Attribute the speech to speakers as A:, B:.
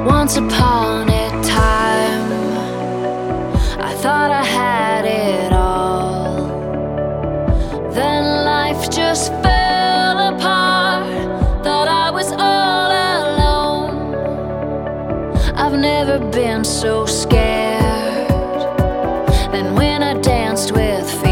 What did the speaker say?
A: Once upon a time, I thought I had it all. Then life just fell apart. Thought I was all alone. I've never been so scared than when I danced with